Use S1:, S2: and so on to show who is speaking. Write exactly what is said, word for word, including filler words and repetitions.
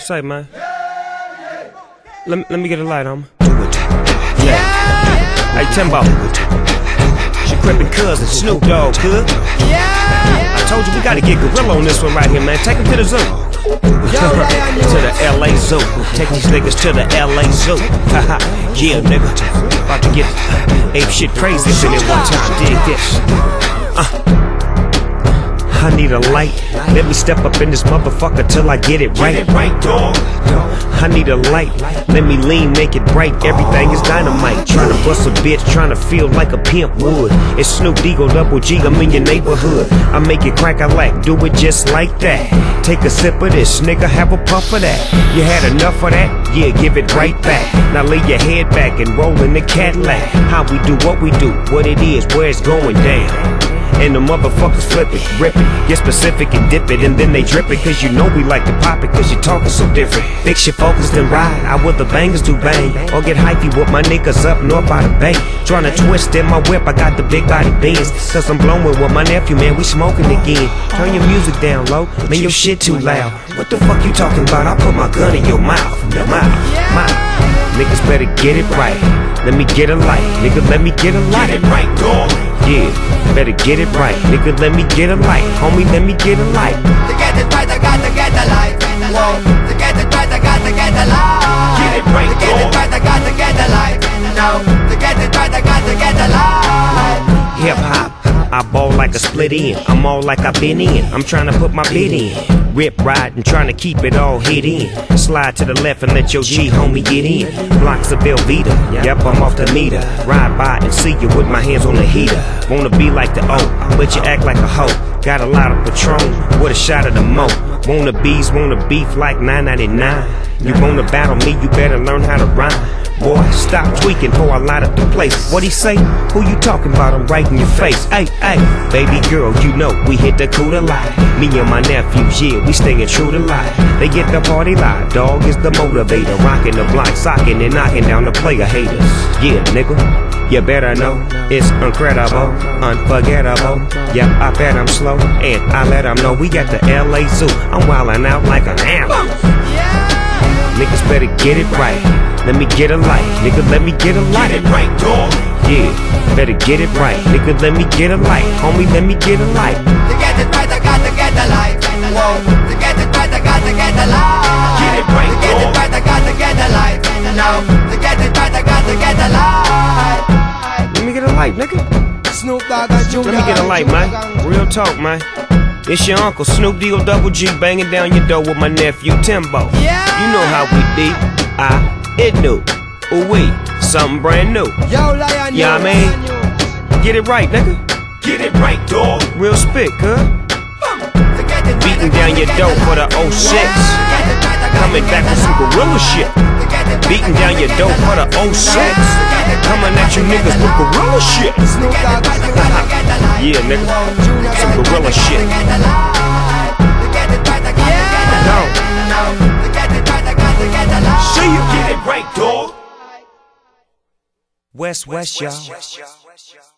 S1: Say, man. Let me, let me get a light on me.
S2: Yeah.
S1: Hey, Timbo. She crippin' cousin, Snoop Dogg, good?
S2: Yeah.
S1: I told you we gotta get gorilla on this one right here, man. Take him to the zoo. To the L A Zoo. Take these niggas to the L A Zoo. Haha, yeah, nigga. About to get ape shit crazy up in it one time. Dig this. Uh. I need a light. Let me step up in this motherfucker till I get it right.
S2: Get it right, dog.
S1: I need a light. Let me lean, make it break. Everything is dynamite. Trying to bust a bitch, trying to feel like a pimp would. It's Snoop Deagle, Double G, I'm in your neighborhood. I make it crack, I like, do it just like that. Take a sip of this, nigga, have a puff of that. You had enough of that? Yeah, give it right back. Now lay your head back and roll in the Cadillac. How we do what we do, what it is, where it's going down. And the motherfuckers flip it, rip it, get specific and dip it, and then they drip it, cause you know we like to pop it, cause you talking so different. Fix your focus then ride, I will the bangers do bang, or get hypey with my niggas up north by the bay. Tryna twist in my whip, I got the big body Benz, cause I'm blowing with my nephew, man, we smoking again. Turn your music down low, man, your shit too loud. What the fuck you talking about? I put my gun in your mouth, your mouth, mouth. Niggas better get it right, let me get a light, nigga, let me get a light.
S2: Get it right, dog.
S1: Yeah, better get it right, nigga, let me get a light. Homie, let me get a light.
S2: To get it right, I got to get the light. Whoa. To get it right, I got to get the light. Get it right, to get it right, I got to get the light. No, to get it right, I got to get the light.
S1: Hip hop, I ball like a split end. I'm all like I been in. I'm trying to put my bid in. Rip ride and trying to keep it all hit in. Slide to the left and let your G homie get in. Blocks of Velveeta, yep, I'm off the meter. Ride by and see you with my hands on the heater. Wanna be like the O, but you act like a hoe. Got a lot of Patron with a shot of the mo. Wanna bees, wanna beef like nine ninety-nine. You wanna battle me, you better learn how to rhyme. Boy, stop tweaking before I light up the place. What he say? Who you talking about? I'm right in your face. Hey, hey, baby girl, you know we hit the coup de life. Me and my nephews, yeah, we staying true to life. They get the party live, dog is the motivator. Rocking the block, socking and knocking down the player haters. Yeah, nigga, you better know it's incredible, unforgettable. Yep, I bet I'm slow, and I let them know we got the L A Zoo. I'm wildin' out like an animal. Niggas better get it right. Let me get a light. Nigga, let me get a light.
S2: Get it right, dog.
S1: Yeah, better get it right. Nigga, let me get a light. Homie, let me get a light.
S2: To get it right, I got to get the light. Whoa. To get it right, I got to get the light. Get it right, to get it right, I got to get the light. No, to get it right, I got to get the light.
S1: Let me get a light, nigga.
S2: Snoop Dogg and Junior.
S1: Let me get a light, man. Real talk, man. It's your uncle Snoop Deagle, Double G, banging down your door with my nephew Timbo.
S2: Yeah.
S1: You know how we be. I, it new. Ooh wee, something brand new.
S2: Yo, Lion,
S1: yeah, I mean, get it right, nigga.
S2: Get it right, dog.
S1: Real spit, cuz. Beating down your door for the oh six. Coming back with some gorilla shit. Beating down your door for the oh six. Coming at you niggas with gorilla shit. Yeah, nigga, some gorilla shit. No.
S2: See you, get it right, dog.
S1: West, West, y'all.